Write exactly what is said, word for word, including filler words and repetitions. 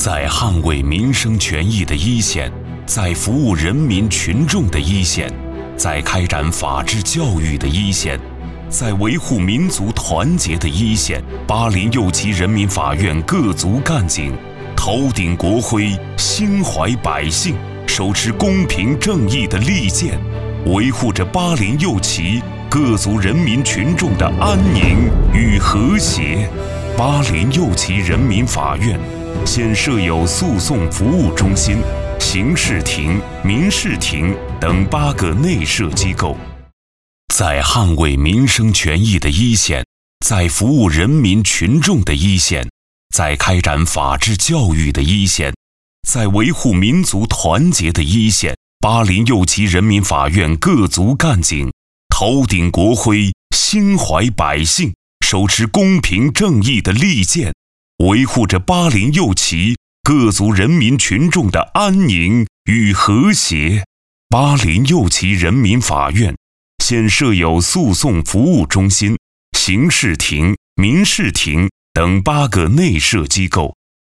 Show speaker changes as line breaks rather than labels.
在捍卫民生权益的一线，在服务人民群众的一线，在开展法治教育的一线，在维护民族团结的一线，巴林右旗人民法院各族干警头顶国徽，心怀百姓，手持公平正义的利剑，维护着巴林右旗各族人民群众的安宁与和谐。巴林右旗人民法院现设有诉讼服务中心、刑事庭、民事庭等八个内设机构。在捍卫民生权益的一线，在服务人民群众的一线，在开展法治教育的一线，在维护民族团结的一线，巴林右旗人民法院各族干警头顶国徽，心怀百姓，手持公平正义的利剑，维护着巴林右旗各族人民群众的安宁与和谐。巴林右旗人民法院现设有诉讼服务中心、刑事庭、民事庭等八个内设机构。